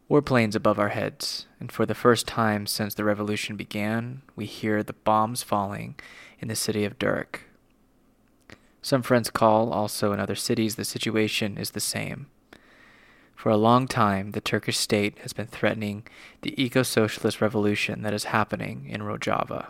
Warplanes above our heads, and for the first time since the revolution began, we hear the bombs falling in the city of Durek. Some friends call, also in other cities, the situation is the same. For a long time, the Turkish state has been threatening the eco-socialist revolution that is happening in Rojava.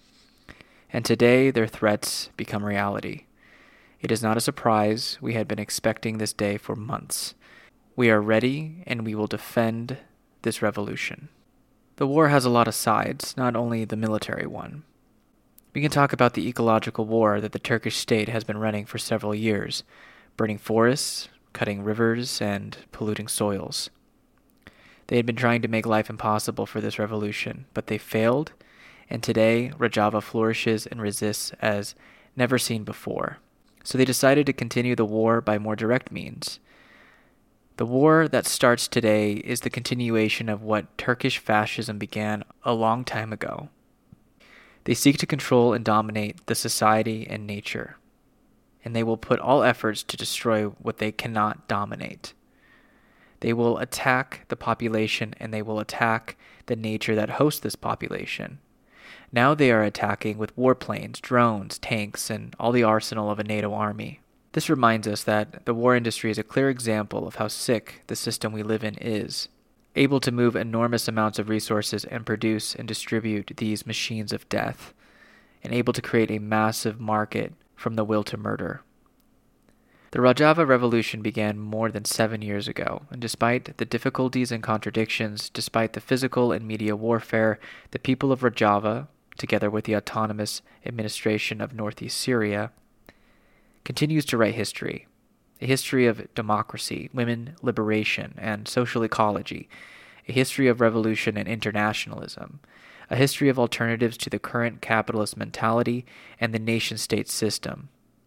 And today, their threats become reality. It is not a surprise. We had been expecting this day for months. We are ready, and we will defend this revolution. The war has a lot of sides, not only the military one. We can talk about the ecological war that the Turkish state has been running for several years, burning forests, cutting rivers, and polluting soils. They had been trying to make life impossible for this revolution, but they failed, and today Rojava flourishes and resists as never seen before. So they decided to continue the war by more direct means. The war that starts today is the continuation of what Turkish fascism began a long time ago. They seek to control and dominate the society and nature, and they will put all efforts to destroy what they cannot dominate. They will attack the population, and they will attack the nature that hosts this population. Now they are attacking with warplanes, drones, tanks, and all the arsenal of a NATO army. This reminds us that the war industry is a clear example of how sick the system we live in is, able to move enormous amounts of resources and produce and distribute these machines of death, and able to create a massive market from the will to murder. The Rojava Revolution began more than 7 years ago, and despite the difficulties and contradictions, despite the physical and media warfare, the people of Rojava, together with the autonomous administration of northeast Syria, continues to write history, a history of democracy, women liberation, and social ecology, a history of revolution and internationalism, a history of alternatives to the current capitalist mentality and the nation-state system.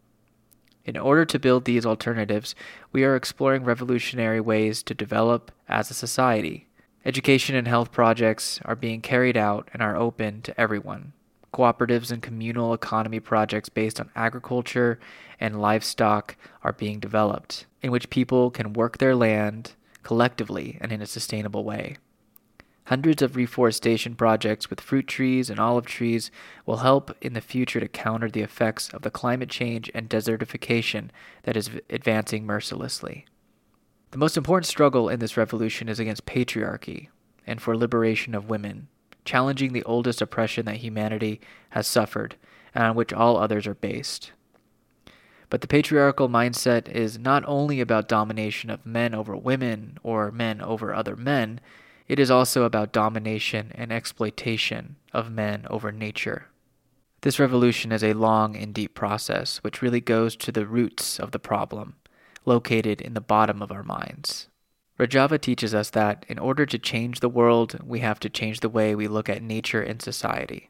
In order to build these alternatives, we are exploring revolutionary ways to develop as a society. Education and health projects are being carried out and are open to everyone. Cooperatives and communal economy projects based on agriculture and livestock are being developed, in which people can work their land collectively and in a sustainable way. Hundreds of reforestation projects with fruit trees and olive trees will help in the future to counter the effects of the climate change and desertification that is advancing mercilessly. The most important struggle in this revolution is against patriarchy and for liberation of women, challenging the oldest oppression that humanity has suffered and on which all others are based. But the patriarchal mindset is not only about domination of men over women or men over other men, it is also about domination and exploitation of men over nature. This revolution is a long and deep process which really goes to the roots of the problem, located in the bottom of our minds. Rojava teaches us that in order to change the world, we have to change the way we look at nature and society.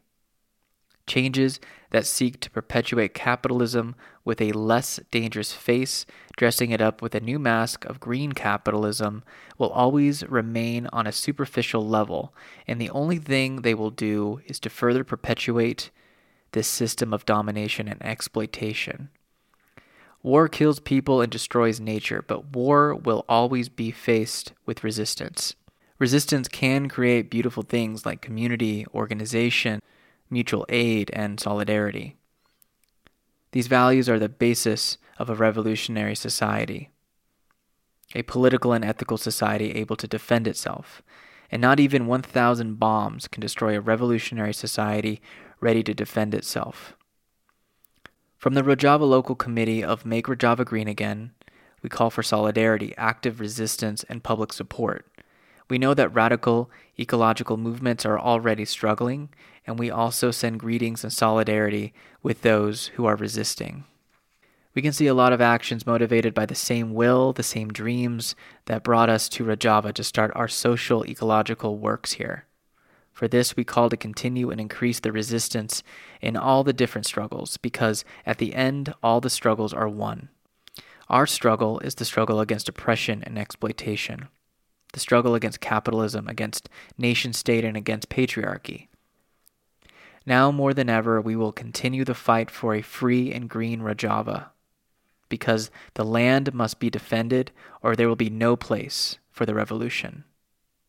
Changes that seek to perpetuate capitalism with a less dangerous face, dressing it up with a new mask of green capitalism, will always remain on a superficial level, and the only thing they will do is to further perpetuate this system of domination and exploitation. War kills people and destroys nature, but war will always be faced with resistance. Resistance can create beautiful things like community, organization, mutual aid, and solidarity. These values are the basis of a revolutionary society, a political and ethical society able to defend itself, and not even 1,000 bombs can destroy a revolutionary society ready to defend itself. From the Rojava Local Committee of Make Rojava Green Again, we call for solidarity, active resistance, and public support. We know that radical ecological movements are already struggling, and we also send greetings and solidarity with those who are resisting. We can see a lot of actions motivated by the same will, the same dreams that brought us to Rojava to start our social ecological works here. For this, we call to continue and increase the resistance in all the different struggles, because at the end, all the struggles are one. Our struggle is the struggle against oppression and exploitation, the struggle against capitalism, against nation-state, and against patriarchy. Now more than ever, we will continue the fight for a free and green Rojava, because the land must be defended or there will be no place for the revolution.